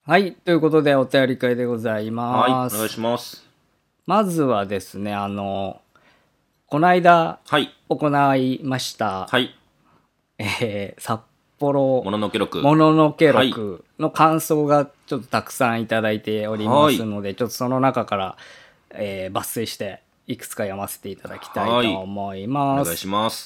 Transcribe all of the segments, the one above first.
はい、ということでお便り会でございはい、 ます。 お願いします。 まずはですね、この間はい、 行いました、 はい、 札幌もののけ録。 もののけはい、 録の感想がちょっとたくさんいただいておりまはい、 すので、ちょっとその中から、抜粋していくつか読ませていただきたいとはい、 思いお願いします。 ます。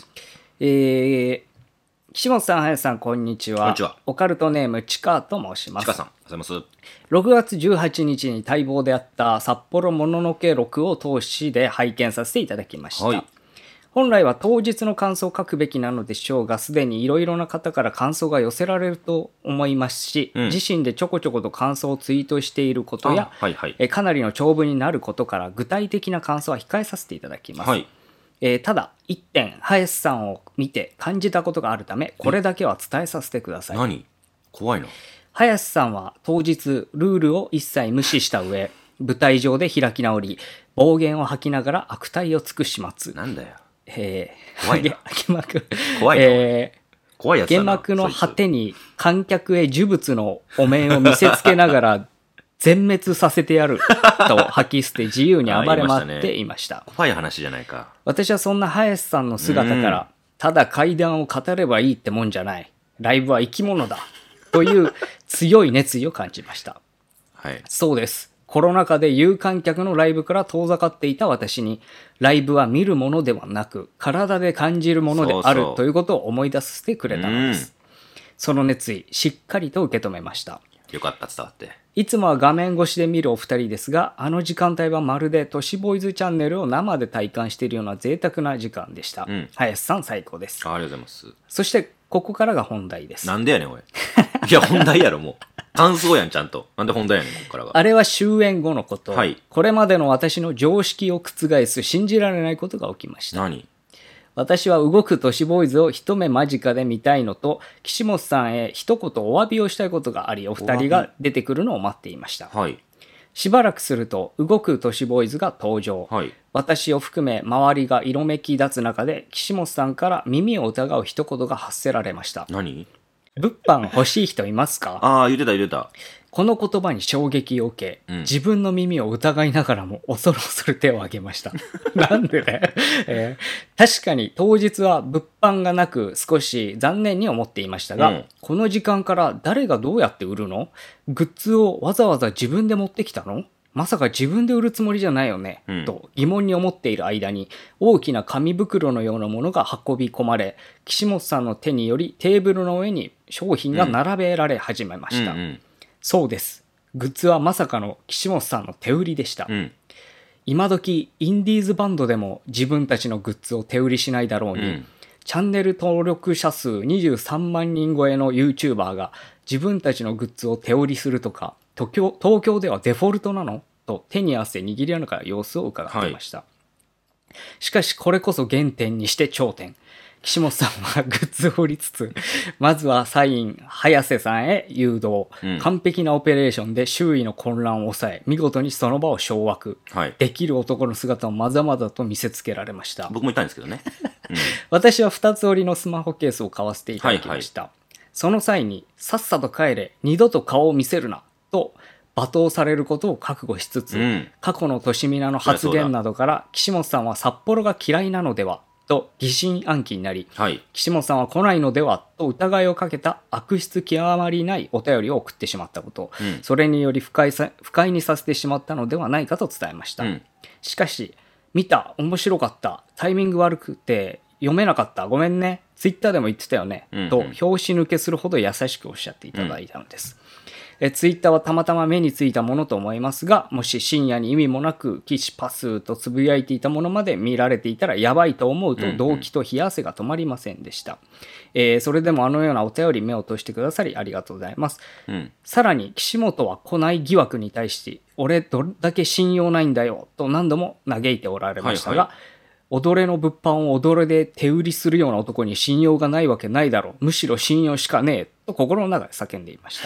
岸本さん、林さん、こんにちは。 こんにちは。 オカルトネーム、ちかと申します。 ちかさん、おはようございます。 6月18日に待望であった札幌もののけ録を通しで拝見させていただきました。 はい、 本来は当日の感想を書くべきなのでしょうが、すでにいろいろな方から感想が寄せられると思いますし、 うん自身でちょこちょこと感想をツイートしていることや、 はい、はい、 かなりの長文になることから具体的な感想は控えさせていただきます。 はい。 ただ一点、林さんを見て感じたことがあるため、これだけは伝えさせてください。 何怖いな。 林さんは当日ルールを一切無視した上、舞台上で開き直り、暴言を吐きながら悪態を尽くします。 なんだよ。 え怖いなー、幕怖いな怖いやつだな。 原幕の果てに観客へ呪物のお面を見せつけながら全滅させてやると吐き捨て自由に暴れ回っていました。 怖い話じゃないか。 私はそんな林さんの姿からただ怪談を語ればいいってもんじゃない、ライブは生き物だという強い熱意を感じました。 はい。 そうです。コロナ禍で有観客のライブから遠ざかっていた私に、ライブは見るものではなく体で感じるものであるということを思い出させてくれたのです。その熱意しっかりと受け止めました。 よかった、伝わって。 いつもは画面越しで見るお二人ですが、あの時間帯はまるで都市ボーイズチャンネルを生で体感しているような贅沢な時間でした。林さん最高です。 ありがとうございます。 そしてここからが本題です。 なんでやねん、おい。いや、本題やろ、もう。感想やん、ちゃんと。なんで本題やねん、ここからが。 あれは終演後のこと、 はい、 これまでの私の常識を覆す信じられないことが起きました。 何私は動く都市ボーイズを一目間近で見たいのと、岸本さんへ一言お詫びをしたいことがあり、お二人が出てくるのを待っていました。 はい、 しばらくすると動く都市ボーイズが登場、 はい。 私を含め周りが色めき立つ中で、岸本さんから耳を疑う一言が発せられました。 何物販欲しい人いますか？ ああ、言ってた、言ってた。 この言葉に衝撃を受け、自分の耳を疑いながらも恐る恐る手を挙げました。なんでね、確かに当日は物販がなく少し残念に思っていましたが、この時間から誰がどうやって売るの？グッズをわざわざ自分で持ってきたの？まさか自分で売るつもりじゃないよね、と疑問に思っている間に大きな紙袋のようなものが運び込まれ、岸本さんの手によりテーブルの上に商品が並べられ始めました。そうです。グッズはまさかの岸本さんの手売りでした。今時インディーズバンドでも自分たちのグッズを手売りしないだろうに、チャンネル登録者数23万人超えの YouTuber が自分たちのグッズを手売りするとか、東京ではデフォルトなの？と手に汗握りながら様子を伺っていました。しかしこれこそ原点にして頂点。岸本さんはグッズを売りつつ、まずはサイン、早瀬さんへ誘導、完璧なオペレーションで周囲の混乱を抑え、見事にその場を掌握、できる男の姿をまざまざと見せつけられました。 僕も言ったんですけどね。 私は2つ折りのスマホケースを買わせていただきました。その際に、さっさと帰れ、二度と顔を見せるな、と罵倒されることを覚悟しつつ、過去のとしみなの発言などから岸本さんは札幌が嫌いなのではと疑心暗鬼になり、岸本さんは来ないのではと疑いをかけた悪質極まりないお便りを送ってしまったこと、それにより不快にさせてしまったのではないかと伝えました。しかし、見た、面白かった、タイミング悪くて読めなかった、ごめんね、ツイッターでも言ってたよね、と拍子抜けするほど優しくおっしゃっていただいたのです。ツイッターはたまたま目についたものと思いますが、もし深夜に意味もなく岸パスとつぶやいていたものまで見られていたらやばいと思うと動機と冷や汗が止まりませんでした。それでもあのようなお便り目を通してくださりありがとうございます。さらに岸本は来ない疑惑に対して俺どれだけ信用ないんだよと何度も嘆いておられましたが、踊れの物販を踊れで手売りするような男に信用がないわけないだろう、むしろ信用しかねえと心の中で叫んでいました。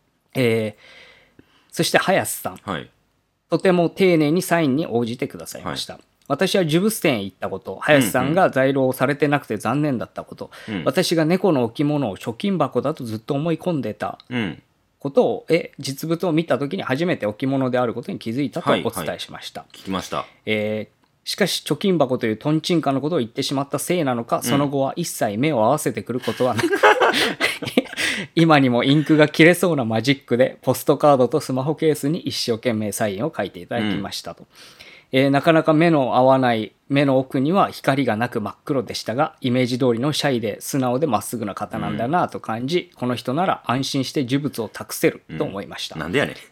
そして林さん、とても丁寧にサインに応じてくださいました。私は呪物店へ行ったこと、林さんが在庫されてなくて残念だったこと、私が猫の置物を貯金箱だとずっと思い込んでたことを、実物を見た時に初めて置物であることに気づいたとお伝えしました。 聞きました。 しかし貯金箱というトンチンカンのことを言ってしまったせいなのか、その後は一切目を合わせてくることはなく今にもインクが切れそうなマジックでポストカードとスマホケースに一生懸命サインを書いていただきましたと。なかなか目の合わない目の奥には光がなく真っ黒でしたが、イメージ通りのシャイで素直でまっすぐな方なんだなと感じ、この人なら安心して呪物を託せると思いました。 なんでやねん。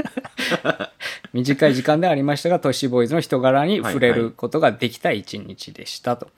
短い時間でありましたが、トシボーイズの人柄に触れることができた一日でしたと。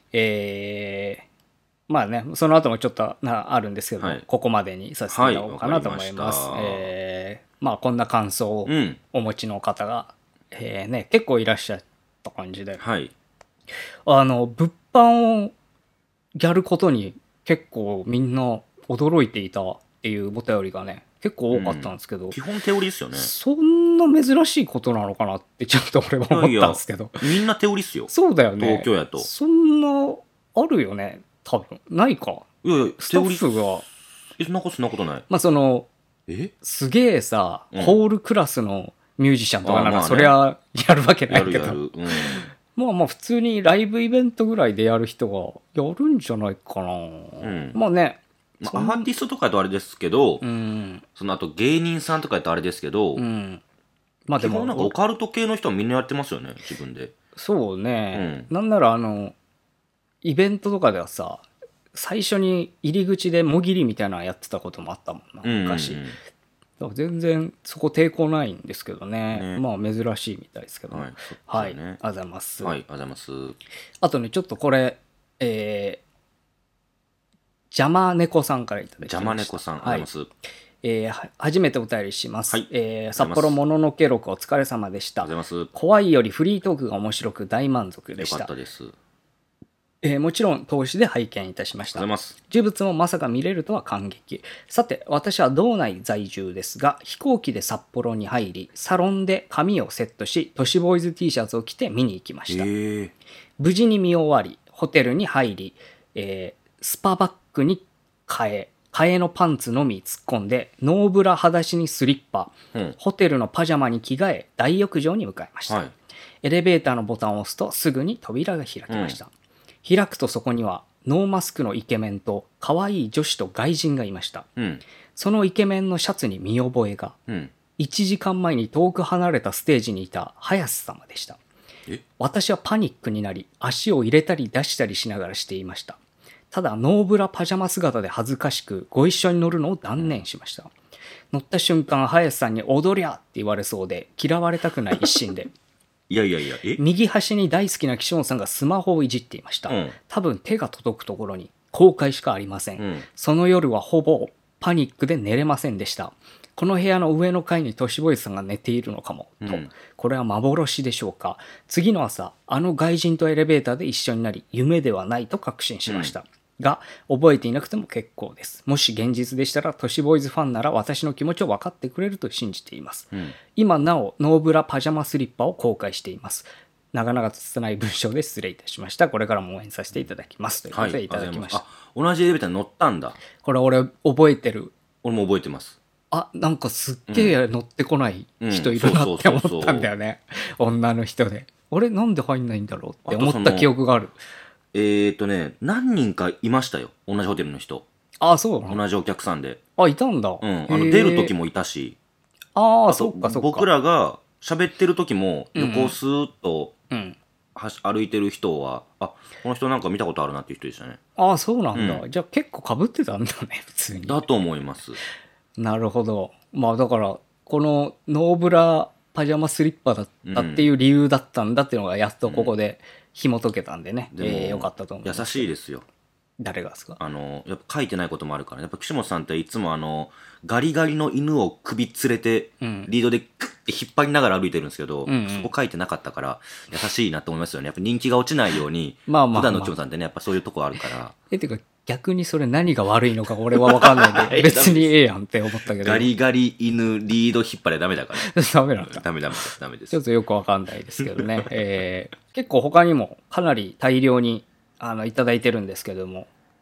まあね、その後もちょっとあるんですけど、ここまでにさせてもらおうかなと思います。まあこんな感想をお持ちの方が、結構いらっしゃった感じで、物販をやることに結構みんな驚いていたっていうお便りがね結構多かったんですけど、 基本手売りですよね。 そんな珍しいことなのかなってちょっと俺は思ったんですけど。 みんな手売りっすよ。 そうだよね。 東京やとそんなあるよね多分。ないか。 いやいやスタッフがそんなことない。 まあそのすげえさ、ホールクラスのミュージシャンとかならそりゃやるわけないけど、まあ普通にライブイベントぐらいでやる人がやるんじゃないかな。まあね、 アーティストとかだとあれですけど、そのあと芸人さんとかだとあれですけど、まあでもなんかオカルト系の人はみんなやってますよね、自分で。 そうね、なんならイベントとかではさ、最初に入り口でもぎりみたいなのやってたこともあったもんな、昔。全然そこ抵抗ないんですけどね。まあ珍しいみたいですけど。はい。ありがとうございます。 はい、ありがとうございます。 あとね、ちょっとこれ、邪魔猫さんからいただきました。 邪魔猫さん、ありがとうございます。 初めてお便りします。札幌もののけ録お疲れ様でした。怖いよりフリートークが面白く大満足でした。 よかったです。 もちろん投資で拝見いたしました。呪物もまさか見れるとは感激。さて、私は道内在住ですが、飛行機で札幌に入り、サロンで髪をセットし、都市ボーイズ T シャツを着て見に行きました。無事に見終わり、ホテルに入り、スパバッグに替えのパンツのみ突っ込んで、ノーブラ裸足にスリッパ、ホテルのパジャマに着替え、大浴場に向かいました。エレベーターのボタンを押すとすぐに扉が開きました。開くとそこにはノーマスクのイケメンと可愛い女子と外人がいました。そのイケメンのシャツに見覚えが、1時間前に遠く離れたステージにいた林様でした。私はパニックになり、足を入れたり出したりしながらしていました。ただノーブラパジャマ姿で恥ずかしくご一緒に乗るのを断念しました。乗った瞬間林さんに踊りゃって言われそうで、嫌われたくない一心で右端に大好きな岸本さんがスマホをいじっていました。多分手が届くところに後悔しかありません。その夜はほぼパニックで寝れませんでした。この部屋の上の階にトシボーイズさんが寝ているのかも、と。これは幻でしょうか。次の朝、あの外人とエレベーターで一緒になり、夢ではないと確信しました。が、覚えていなくても結構です。もし現実でしたら、トシボーイズファンなら私の気持ちを分かってくれると信じています。今なお、ノーブラパジャマスリッパを公開しています。長々と拙い文章で失礼いたしました。これからも応援させていただきます。ということでいただきました。 同じエレベーターに乗ったんだ。 これ俺覚えてる。 俺も覚えてます。 なんかすっげえ乗ってこない人いるなって思ったんだよね。女の人で。俺なんで入んないんだろうって思った記憶がある。 何人かいましたよ。同じホテルの人。 そうなの？ 同じお客さんで。 いたんだ。 出る時もいたし。 そっか。 僕らが喋ってる時も横をスーッと歩いてる人は、この人なんか見たことあるなっていう人でしたね。 そうなんだ。じゃあ結構被ってたんだね、普通に。 だと思います。 なるほど。だからこのノーブラパジャマスリッパだったっていう理由だったんだっていうのがやっとここで紐解けたんでね、よかったと思います。 優しいですよ。 誰がですか？ やっぱ書いてないこともあるから、やっぱ岸本さんっていつもガリガリの犬を首連れて、リードでグッて引っ張りながら歩いてるんですけど、そこ書いてなかったから優しいなと思いますよね。やっぱ人気が落ちないように、普段の岸本さんってね、やっぱそういうとこあるから。 てか逆にそれ何が悪いのか俺は分かんないんで別にええやんって思ったけど。 ガリガリ犬リード引っ張れダメだから。 ダメなんだ。 ダメです。 ちょっとよく分かんないですけどね。結構他にもかなり大量にいただいてるんですけども、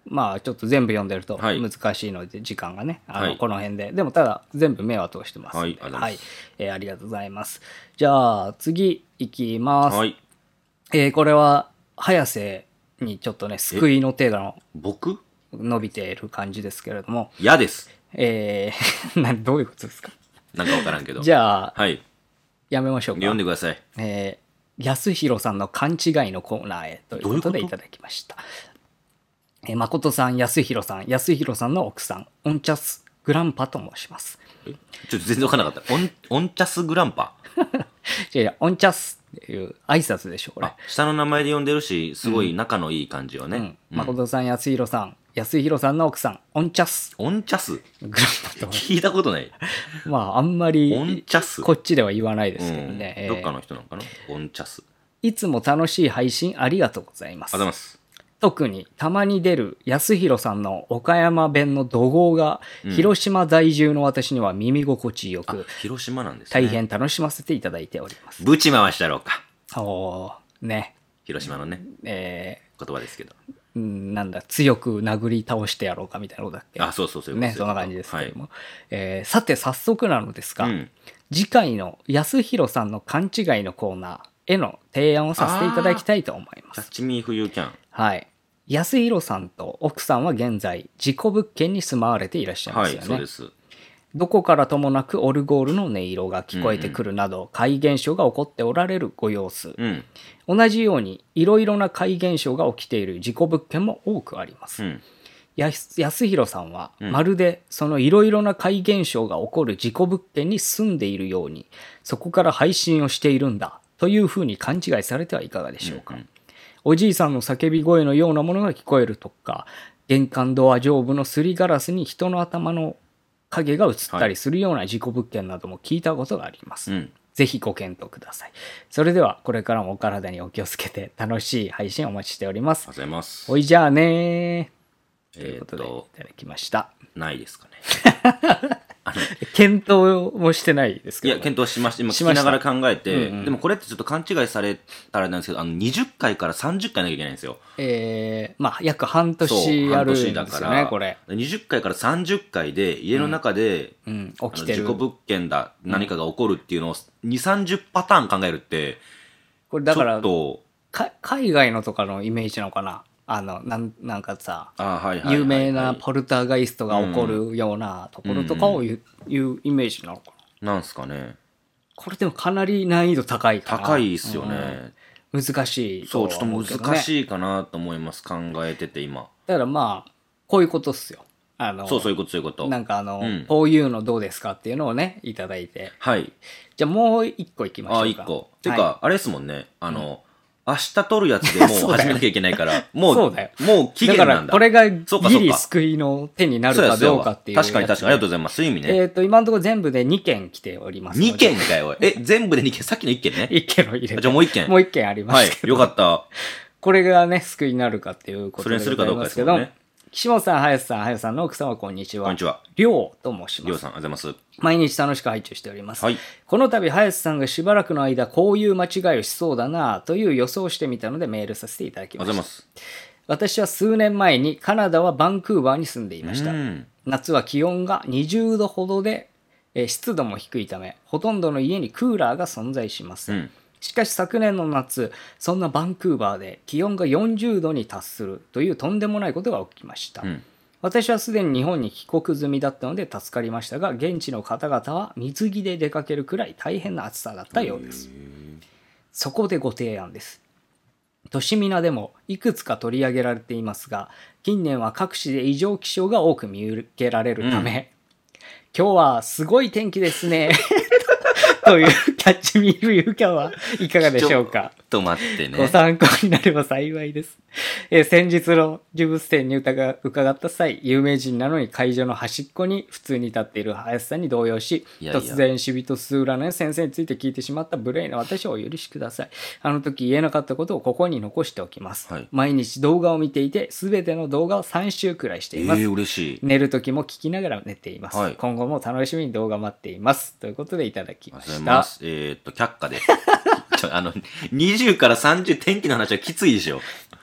まあちょっと全部読んでるとはい難しいので、時間がね、 はいこの辺で。でもただ全部目は通してますんで。 はいありがとうございますありがとうございます。じゃあ次いきます。 はい。 これは早瀬にちょっとね、救いの手が僕伸びている感じですけれども、 嫌です。 どういうことですか？ なんかわからんけど。 じゃあ、 はい。 やめましょうか。 読んでください。 安弘さんの勘違いのコーナーへということでいただきました。誠さん、安弘さんの奥さん、オンチャスグランパと申します。 ちょっと全然わからなかった。オンチャスグランパ。 いやいや、オンチャスっていう挨拶でしょ、これ。 あ、下の名前で呼んでるし、すごい仲のいい感じよね。 誠さん、安弘さんの奥さん、オンチャスオンチャスグランパと。 聞いたことない。 まあ、あんまり、 オンチャスこっちでは言わないですけどね。 どっかの人なのかなオンチャス。 いつも楽しい配信ありがとうございます。 ありがとうございます。 特にたまに出る安弘さんの岡山弁の怒号が、広島在住の私には耳心地よく、 広島なんですね。 大変楽しませていただいております。 ぶち回したろうか。 ね。 広島のね、言葉ですけど。 なんだ、強く殴り倒してやろうかみたいなことだっけ。 あ、そうそうそう。 ね、そんな感じですけども。さて、早速なのですが、 うん次回の安弘さんの勘違いのコーナーへの提案をさせていただきたいと思います。 キャッチミーフユーキャン。 はい。安弘さんと奥さんは現在、事故物件に住まわれていらっしゃいまはい、 すよね。 そうです。 どこからともなくオルゴールの音色が聞こえてくるなど、怪現象が起こっておられるご様子。 うん。 同じように、いろいろな怪現象が起きている事故物件も多くあります。 うん。 安弘さんは、まるでそのいろいろな怪現象が起こる事故物件に住んでいるように、そこから配信をしているんだ、というふうに勘違いされてはいかがでしょうか。おじいさんの叫び声のようなものが聞こえるとか、玄関ドア上部のすりガラスに人の頭の影が映ったりするような事故物件なども聞いたことがあります。ぜひご検討ください。それでは、これからもお体にお気をつけて、楽しい配信をお待ちしております。 ありがとうございます。 ほいじゃあねー。ということで、いただきました。 ないですかね。 検討もしてないですけど、 いや、検討しました。今聞きながら考えて、でもこれってちょっと勘違いされたらなんですけど、20回から30回なきゃいけないんですよ。 まあ、約半年あるんですよね、これ。 20回から30回で、家の中で、 起きてる。 事故物件だ、何かが起こるっていうのを2、30パターン考えるって、 これだから、 ちょっと海外のとかのイメージなのかな。なんかさ、 有名なポルターガイストが起こるようなところとかをいうイメージなのかな。 なんすかね。 これでもかなり難易度高いかな。 高いっすよね。 難しいそう、ちょっと難い。 しいかなと思います。考えてて今。 だからまあ、こういうことっすよ。 そういうこと。 なんかこういうのどうですかっていうのをね、いただいて。 はい。 じゃあもう一個いきましょうか。 一個。てか、あれですもんね。明日撮るやつでもう始めなきゃいけないから、もう期限なんだ。 だからこれがギリ救いの手になるかどうかっていう。 確かに、ありがとうございます。そういう意味ね。 今のところ全部で2件来ております。 2件かよ。全部で2件、さっきの1件ね。 1件を入れて。 じゃあもう1件。 もう1件ありますけど。 はい、よかった。 これがね、救いになるかっていうことでございますけど。 それにするかどうかですもんね。 岸本さん、林さんの奥様、こんにちは。 こんにちは。 りょうと申します。 りょうさん、ありがとうございます。 毎日楽しく拝聴しております。 はい。 この度、林さんがしばらくの間、こういう間違いをしそうだなという予想をしてみたのでメールさせていただきました。 ありがとうございます。 私は数年前にカナダはバンクーバーに住んでいました。夏は気温が20度ほどで、湿度も低いため、ほとんどの家にクーラーが存在します。しかし昨年の夏、そんなバンクーバーで気温が40度に達するというとんでもないことが起きました。私はすでに日本に帰国済みだったので助かりましたが、現地の方々は水着で出かけるくらい大変な暑さだったようです。そこでご提案です。都市ミナでもいくつか取り上げられていますが、近年は各地で異常気象が多く見受けられるため、今日はすごい天気ですね。というキャッチミールユーキャンはいかがでしょうか。 ちょっと待ってね。 ご参考になれば幸いです。先日の呪物展に伺った際、有名人なのに会場の端っこに普通に立っている林さんに動揺し、突然死人数占い先生について聞いてしまった無礼な私をお許しください。あの時言えなかったことをここに残しておきます。毎日動画を見ていて、すべての動画を3週くらいしています。 嬉しい。 寝る時も聞きながら寝ています。今後も楽しみに動画待っています。ということでいただきました。 却下で。20から30天気の話はきついでしょ。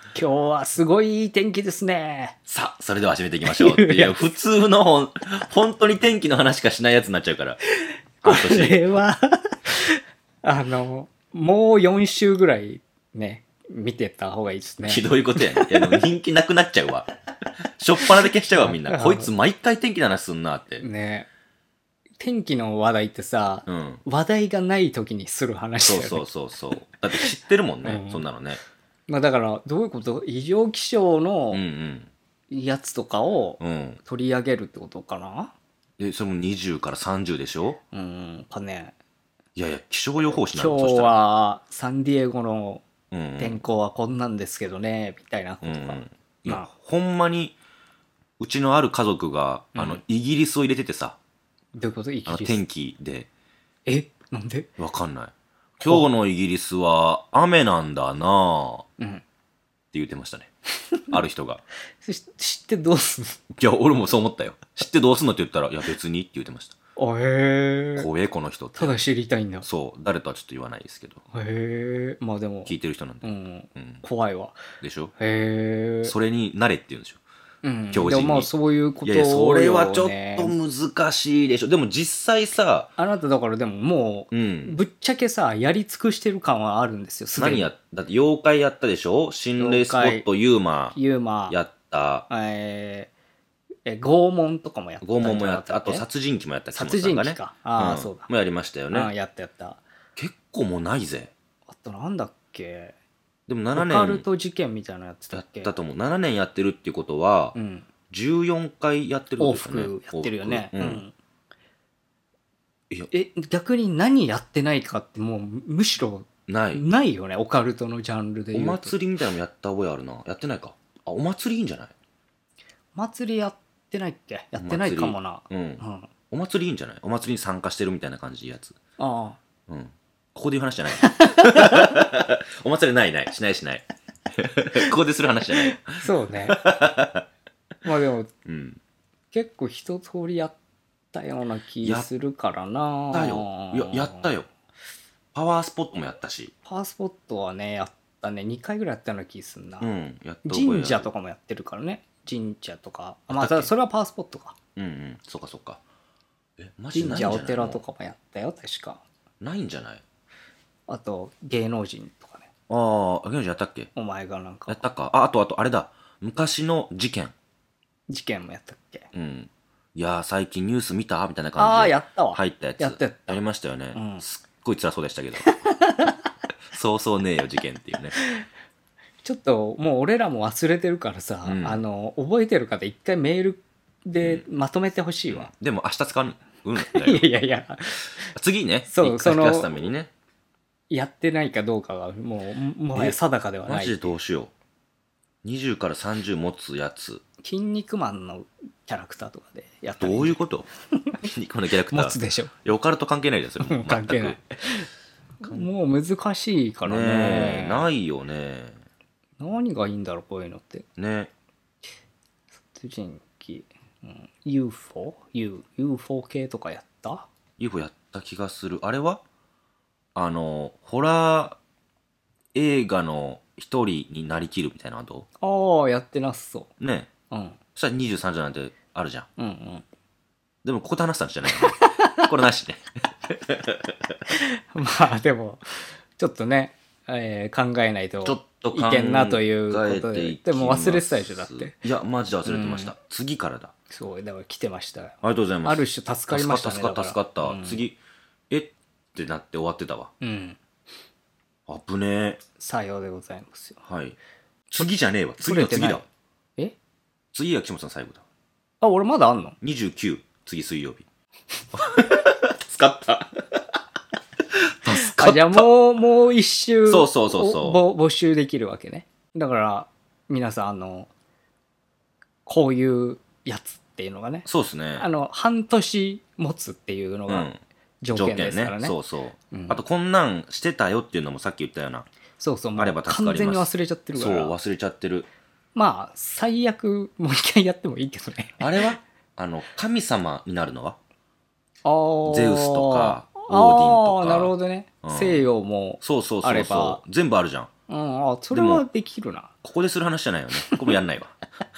今日はすごいいい天気ですね。 さあ、それでは始めていきましょうって。いや、普通の本当に天気の話しかしないやつになっちゃうから。 これはもう4週ぐらいね、見てた方がいいですね。 ひどいことやねん。いや、でも人気なくなっちゃうわ。しょっぱなで消しちゃうわ、みんな。こいつ毎回天気の話すんなって。 ね。天気の話題ってさ、 うん。 話題がない時にする話だよね。 そう。だって知ってるもんね、 うんそんなのね。 まあだから、どういうこと？異常気象のうんやつとかをうん。うん。 取り上げるってことかな？ それも20から30でしょ？ かね。 いやいや、気象予報士な今日のそしたら。 はサンディエゴのうん天候はこんなんですけどね、みたいなこうん。 とか。 いや、ほんまに、うちのある家族が、イギリスを入れててさ、 どういうこと？イギリス。 天気で、 なんで？ わかんない。今日のイギリスは雨なんだなぁ、って言ってましたね。ある人が。 知ってどうすんの？ いや、俺もそう思ったよ。知ってどうすんのって言ったら、いや別にって言ってました。 へえ。 怖え、この人って。 ただ知りたいんだ。 そう、誰とはちょっと言わないですけど。 へえ。まあでも。 聞いてる人なんで。 怖いわ。 でしょ？ へえ。 それに慣れって言うんでしょ。 教授に。でもまあそういうこといやいや、それはちょっと難しいでしょ。でも実際さ、 あなただからでももう、ぶっちゃけさ、やり尽くしてる感はあるんですよ。 だって妖怪やったでしょ？心霊スポットユーマやった。 拷問とかもやった。 拷問もやった。あと殺人鬼もやった。 殺人鬼か。ああ、そうだ。 もやりましたよね。 やった。 結構もうないぜ。 あとなんだっけ？ でも7年。 オカルト事件みたいなのやってたっけ？ やったと思う。7年やってるっていうことは、14回やってるってことですよね。 往復やってるよね。 いや逆に何やってないかってもうむしろないよね。オカルトのジャンルで言うと。 お祭りみたいなのもやった覚えあるな。やってないか。あ、お祭りいいんじゃない？ お祭りやってないっけ？やってないかもな。 お祭りいいんじゃない？お祭りに参加してるみたいな感じのやつ。 ああ。ここで言う話じゃない。お祭りない。しない。ここでする話じゃない。 そうね。まあでも、結構一通りやったような気するからな。 やったよ。パワースポットもやったし。 パワースポットはね、やったね。2回ぐらいやったような気すんな。 神社とかもやってるからね。神社とか。まあ、それはパワースポットか。 そっか。 マジで神社、お寺とかもやったよ、確か。 ないんじゃない？ あと、芸能人とかね。 ああ、芸能人やったっけ？ お前がなんか。 やったか。あと、あれだ。昔の事件もやったっけ？ いやー、最近ニュース見たみたいな感じで。 やったわ。 入ったやつ。 やりましたよね。すっごい辛そうでしたけど。そうねえよ、事件っていうね。 ちょっと、もう俺らも忘れてるからさ、覚えてる方一回メールでまとめてほしいわ。 でも明日使う。 いや。 次ね。 そう、 そのためにね。 やってないかどうかがもはや定かではない。 マジでどうしよう。20から30持つやつ。 筋肉マンのキャラクターとかでやったらいい。 どういうこと？筋肉マンのキャラクター。 持つでしょ。 いや、オカルト関係ないですよ。 関係ない。もう難しいからね。 ないよね。 何がいいんだろう、こういうのって。 ね。 殺人鬼、UFO 系とかやった？ UFO やった気がする。あれはホラー映画の一人になりきるみたいなのはどう？ああ、やってなさそう。 ね。そしたら23時なんてあるじゃん。 でもここで話したんじゃないこれなしね。 まあでも、ちょっとね、考えないといけんなということで。でも忘れてたでしょ、だって。 いや、マジで忘れてました。次からだ。 そう、だから来てましたよ。 ありがとうございます。 ある種助かりましたね。 助かった。次、ってなって終わってたわ。危ねえ。 さようでございますよ。 はい。次じゃねえわ。次だ。次が岸本さん最後だ。 あ、俺まだあんの？ 29、次水曜日。助かった。 じゃあもう一周。 そう。 募集できるわけね。だから、皆さん、こういうやつっていうのがね。 そうですね。 半年持つっていうのが条件ですからね。 そう。あと、こんなんしてたよっていうのもさっき言ったような。 そう。 あれば助かります。 完全に忘れちゃってるから。 そう、忘れちゃってる。 まあ、最悪、もう一回やってもいいけどね。 あれは神様になるのはゼウスとか、オーディンとか。 なるほどね。西洋もあれば。全部あるじゃん。 うん、あ、それはできるな。 ここでする話じゃないよね。ここもやんないわ。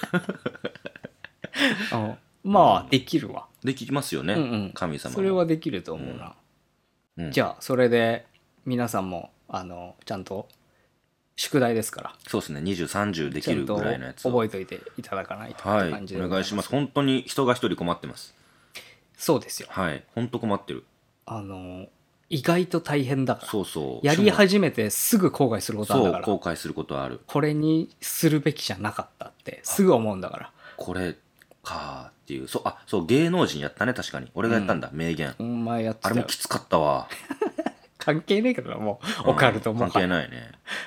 まあ、できるわ。 できますよね、 うんうん。 神様も。 それはできると思うな。じゃあ、それで、皆さんも、ちゃんと、宿題ですから。 そうですね、20、30できるぐらいのやつを。 覚えといていただかないとって感じでお願いします。本当に人が一人困ってます。 そうですよ。 はい、本当困ってる。 意外と大変だから。 そうそう。 やり始めてすぐ後悔することあるんだから。 そう、後悔することある。 これにするべきじゃなかったってすぐ思うんだから。 これかーっていう。そう、芸能人やったね、確かに。俺がやったんだ、名言。 お前やってたよ。 あれもきつかったわ。 関係ねえけどな、もう、オカルトも。 関係ないね。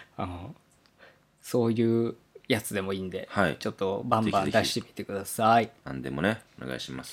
そういうやつでもいいんで、 はい、 ちょっとバンバン出してみてください。 なんでもね、お願いします。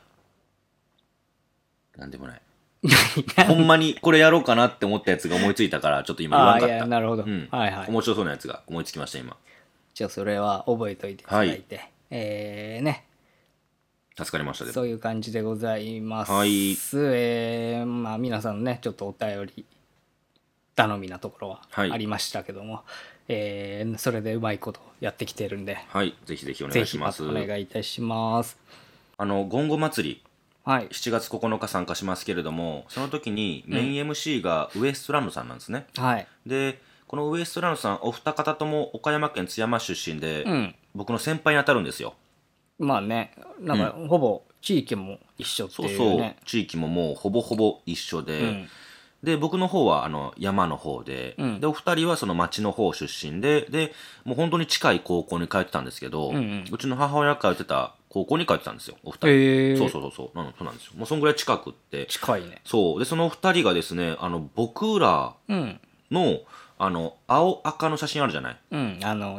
なんでもない。ほんまにこれやろうかなって思ったやつが思いついたから、ちょっと今言わんかった。 いや、なるほど。 はいはい。面白そうなやつが思いつきました、今。 じゃあ、それは覚えといていただいて。ね。 助かりました。 そういう感じでございます。 はい。 まあ、皆さんのね、ちょっとお便り、頼みなところはありましたけども、それでうまいことやってきてるんで、 はい、ぜひぜひお願いします。 ぜひお願いいたします。 ゴンゴ祭り、 はい、 7月9日参加しますけれども、その時にメイン MC がウエストランドさんなんですね。 はい。 で、このウエストランドさん、お二方とも岡山県津山出身で、僕の先輩に当たるんですよ。 まあね、なんか、ほぼ地域も一緒っていうね。 そうそう、地域ももうほぼほぼ一緒で、で、僕の方は山の方で、で、お二人はその町の方出身で、もう本当に近い高校に通ってたんですけど、うちの母親が通ってた高校に通ってたんですよ、お二人。そうなんですよ。もうそんぐらい近くって。 近いね。 そう。で、その二人がですね、僕らの、青赤の写真あるじゃない。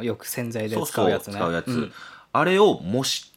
よく洗剤で使うやつね。 使うやつ。あれを模して、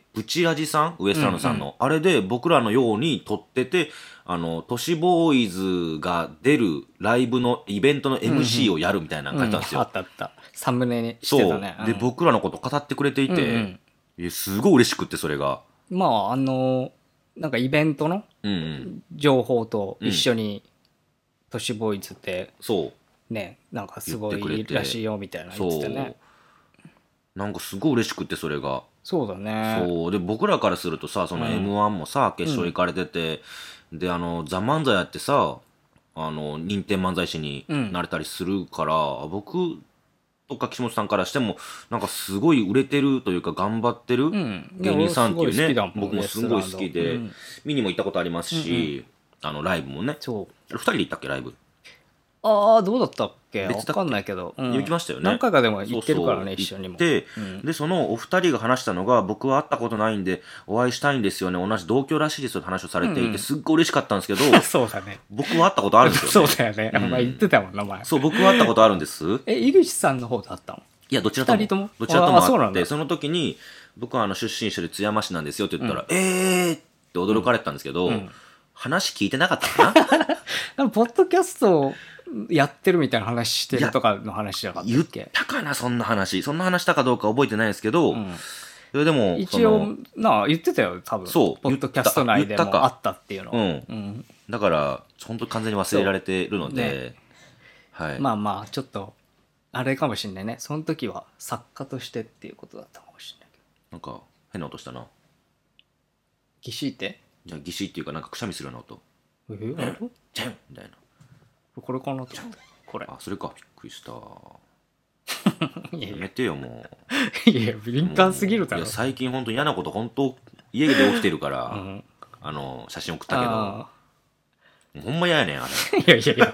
ブチラジさん、ウエストランドさんの、あれで僕らのように撮ってて、都市ボーイズが出るライブのイベントの MC をやるみたいなの書いてたんですよ。 あったあった。サムネにしてたね。 そう。で、僕らのこと語ってくれていて、すごい嬉しくって、それが。 まあ、なんかイベントの情報と一緒に、都市ボーイズって、ね、なんかすごいらしいよみたいな言ってたね。 なんかすごい嬉しくって、それが。 そうだね。 そう。で、僕らからするとさ、その M1 もさ、決勝行かれてて、で、ザ・漫才やってさ、認定漫才師になれたりするから、僕とか岸本さんからしても、なんかすごい売れてるというか、頑張ってる芸人さんっていうね、僕もすごい好きで、見にも行ったことありますし、ライブもね。 そう。 2人で行ったっけ、ライブ。 ああ、どうだったっけわかんないけど。 行きましたよね。 何回かでも行ってるからね、一緒にも。 で、そのお二人が話したのが、僕は会ったことないんで、お会いしたいんですよね、同じ同居らしいですよって話をされていて、すっごい嬉しかったんですけど、 そうだね。 僕は会ったことあるんですよね。そうだよね。お前言ってたもんな、前。 そう、僕は会ったことあるんです。 井口さんの方で会ったの？ いや、どちらとも。 二人とも？ どちらとも会って、その時に、僕は出身者で津山市なんですよって言ったら、って驚かれてたんですけど、話聞いてなかったかな？ポッドキャストやってるみたいな話してるとかの話じゃなかったっけ？ 言ったかな、そんな話。そんな話したかどうか覚えてないですけど、でも、 一応、言ってたよ、多分。 そう。 ポッドキャスト内でもあったっていうの。 だから、本当に完全に忘れられてるので、 はい。まあまあ、ちょっと、あれかもしんないね。その時は作家としてっていうことだったかもしんないけど。なんか、変な音したな。 ギシってじゃあ、ギシっていうか、なんかくしゃみするような音。ジャンみたいな。 これかなと思って。これ。 あ、それか。びっくりした。やめてよ、もう。いや、敏感すぎるだろ。 いや、最近本当嫌なこと、本当家で起きてるから、写真送ったけど、ほんま嫌やねん、あれ。いや。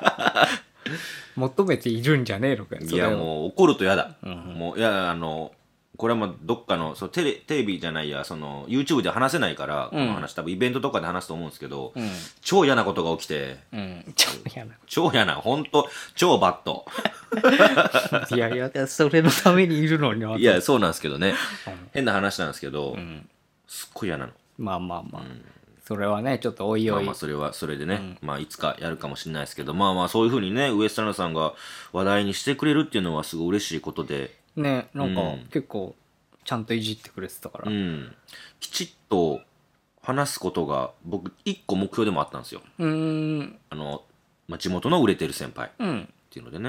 求めているんじゃねえのかよ。 いや、もう怒ると嫌だ。もう、いや、これはもうどっかのテレビじゃないや、YouTube で話せないから、この話、多分イベントとかで話すと思うんですけど、超嫌なことが起きて、超嫌な、本当超バット。 いや、それのためにいるのに。 いや、そうなんですけどね。変な話なんですけど、すっごい嫌なの。 まあ。それはね、ちょっとおいおい。 まあそれはそれでね、いつかやるかもしれないですけど、まあそういうふうにね、ウエストランドさんが話題にしてくれるっていうのはすごい嬉しいことで。 ね、なんか結構ちゃんといじってくれてたから。 きちっと話すことが僕一個目標でもあったんですよ。地元の売れてる先輩っていうのでね。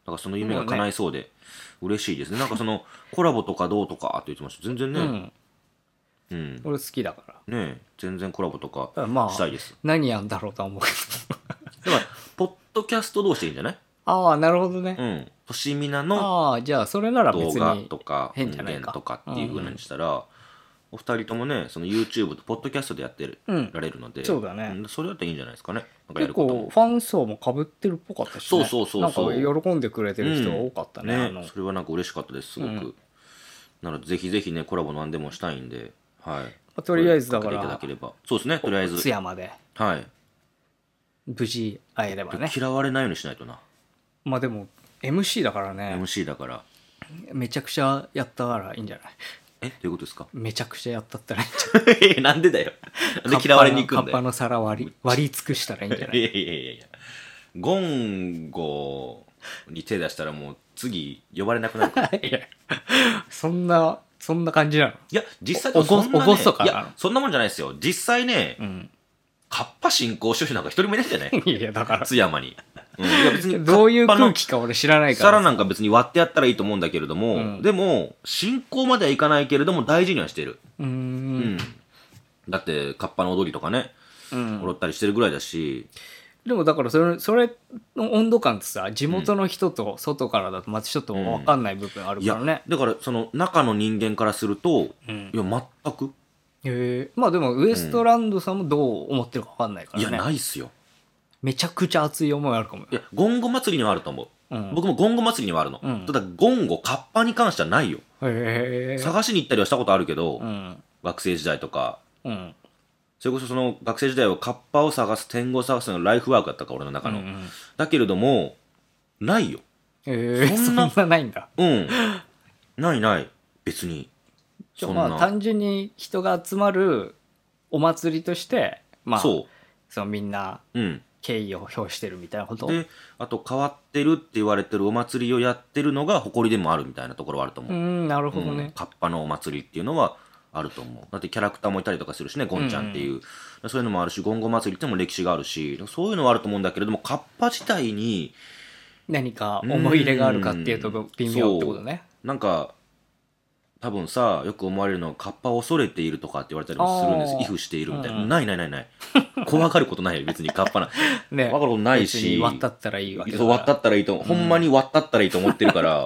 からその夢が叶いそうで嬉しいですね。なんかそのコラボとかどうとかって言ってました。全然ね、 俺好きだかね全然コラボとから。まあしたいです。 何やんだろうとは思うけど。 だからポッドキャスト同士でいいんじゃない？ ああ、なるほどね。 としみなのああ、じゃあそれなら別動画にとか音変じゃないか。 源とかっていう風にしたら、お二人ともねその YouTube とポッドキャストでやってられるので、 そうだね。 それだったらいいんじゃないですかね。なんか結構ファン層も被ってるっぽかったしね。 そうなんか喜んでくれてる人が多かったね。 それはなんか嬉しかったですすごく。なのでぜひぜひねコラボなんでもしたいんで、はい。 とりあえずだからいただければ、そうですね。とりあえず津山で無事会えればね。 嫌われないようにしないとな。 まあでも MC だからね。 MC だからめちゃくちゃやったからいいんじゃない？ どういうことですか？ めちゃくちゃやったったらいいんじゃない？ なんでだよ。なんで嫌われに行くんだよ。 カッパの皿割り尽くしたらいいんじゃない？ いやいやゴンゴに手出したらもう次呼ばれなくなるから。 いやそんな感じなの？ いや実際そんなね、 おごそかなの？ いやそんなもんじゃないですよ。実際ね、カッパ信仰主婦なんか一人もいないんじゃない？ いやだから津山に。いや別にどういう空気か俺知らないから。 皿なんか別に割ってやったらいいと思うんだけれども、でも信仰まではいかないけれども大事にはしてる。だってカッパの踊りとかね、踊ったりしてるぐらいだし。 でもだからそれの温度感ってさ、地元の人と外からだとまたちょっと分かんない部分あるからね。 いやだからその中の人間からすると、いや全く。 まあでもウエストランドさんもどう思ってるか分かんないからね。 いやないっすよ。 めちゃくちゃ熱い思いあるかもよ。 いやゴンゴ祭りにはあると思う。僕もゴンゴ祭りにはあるの。ただゴンゴカッパに関してはないよ。探しに行ったりはしたことあるけど、学生時代とか。それこそその学生時代はカッパを探す、天狗を探すのがライフワークだったから俺の中の。だけれどもないよ。 そんなないんだ。 ない別に。 じゃあまあ単純に人が集まるお祭りとしてまあそのみんな敬意を表してるみたいなこと。 であと変わってるって言われてるお祭りをやってるのが誇りでもあるみたいなところはあると思う。 なるほどね。 カッパのお祭りっていうのはあると思う。だってキャラクターもいたりとかするしね、ゴンちゃんっていう、そういうのもあるし、ゴンゴ祭りっても歴史があるし、そういうのはあると思うんだけれども、カッパ自体に何か思い入れがあるかっていうと微妙ってことね。 なんか多分さ、よく思われるのはカッパを恐れているとかって言われたりもするんです。畏怖しているみたいな。ない怖がることないよ別にカッパな怖がることないし、 割ったったらいいわけだから。割ったったらいいと、ほんまに割ったったらいいと思ってるから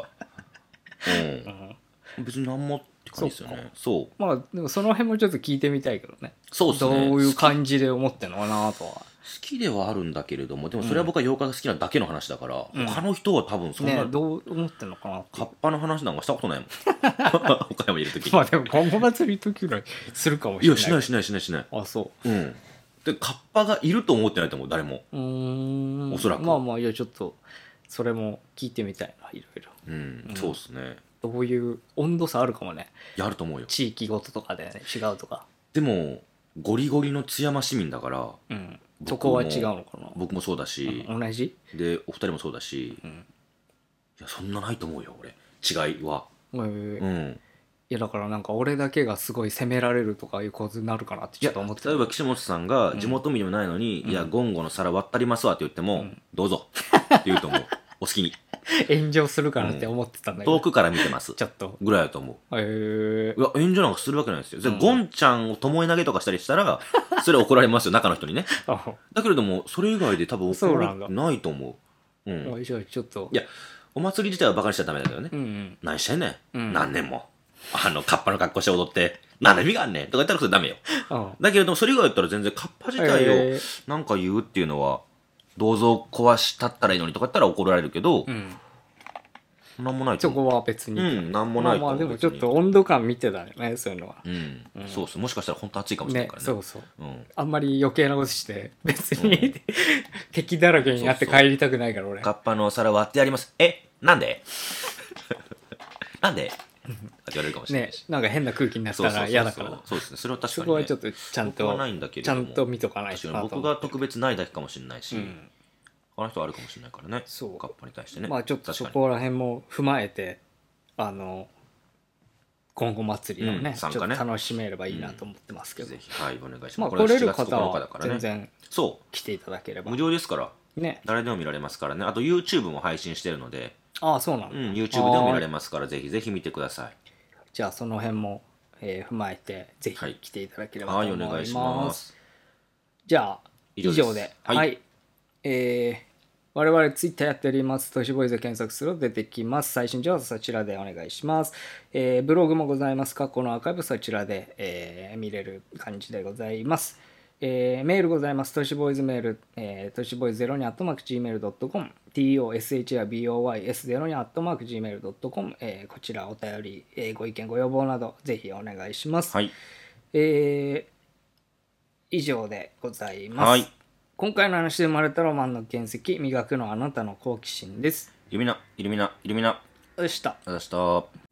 別に何もって感じですよね。そうまあでもその辺もちょっと聞いてみたいけどね。 そうですね。 どういう感じで思ってんのかなとは。 好きではあるんだけれども、でもそれは僕は妖怪が好きなだけの話だから、他の人は多分そんな、 どう思ってんのかな。 カッパの話なんかしたことないもん岡山いる時。 まあでも今後祭り時ぐらいするかもしれない。 いやしない。 あそう。 でカッパがいると思ってないと思う誰も。おそらく。 まあいやちょっとそれも聞いてみたいないろいろ。 そうですね。 どういう温度差あるかもね。 やると思うよ。 地域ごととかで、ね、違うとか。 でもゴリゴリの津山市民だから、 そこは違うのかな。 僕もそうだし、 同じでお二人もそうだし、いやそんなないと思うよ俺違いは。 いやだからなんか俺だけがすごい責められるとかいうことになるかなってちょっと思ってた。 例えば岸本さんが地元民でもないのに、いやゴンゴの皿割ったりますわって言っても、どうぞって言うと思う。お好きに。 炎上するかなって思ってたんだけど、 遠くから見てますちょっとぐらいだと思う。いや炎上なんかするわけないですよ。ゴンちゃんを巴投げとかしたりしたらそれ怒られますよ中の人にね。だけれどもそれ以外で多分怒られないと思う。 じゃあちょっといやお祭り自体はバカにしちゃダメだけどね。何してんねん、何年もカッパの格好して踊って何の意味があんねんとか言ったらそれダメよ。だけれどもそれ以外だったら全然カッパ自体をなんか言うっていうのは銅像壊したったらいいのにとか言ったら怒られるけど、なんもないと思う。 そこは別に。 なんもないと思う。 まあでもちょっと温度感見てたよねそういうのは。 そうっす。もしかしたら本当暑いかもしれないからね。 そう。あんまり余計なことして別に敵だらけになって帰りたくないから俺。 カッパの皿割ってやります。なんでなんでって言われるかもしれないし。 なんか変な空気になったら嫌だから。 そうですね。それは確かに。 そこはちょっとちゃんと見とかないと。 僕が特別ないだけかもしれないし、他の人はあるかもしれないからね。カッパに対してね。 まあちょっとそこら辺も踏まえて今後祭りのね、ちょっと楽しめればいいなと思ってますけど。 ぜひはいお願いしまあます。 来れる方は全然来ていただければ。 無料ですから。誰でも見られますからね。あと YouTube も配信してるので。 ああ、そうなんだ。 YouTube でも見られますから、ぜひぜひ見てください。 じゃあその辺も、踏まえてぜひ来ていただければと思います。 はい、お願いします。 じゃあ以上で、はい、我々ツイッターやっております。都市ボーイズで検索すると出てきます。最新情報はそちらでお願いします。ブログもございます。過去のアーカイブそちらで、見れる感じでございます。メールございます。都市ボーイズメール、都市ボーイズ0に@gmail.com、toshiboys0に@gmail.com、こちらお便り、ご意見ご要望などぜひお願いします。 はい。 以上でございます。 はい。 今回の話で生まれたロマンの原石、磨くのあなたの好奇心です。 イルミナ。 でした。 でした。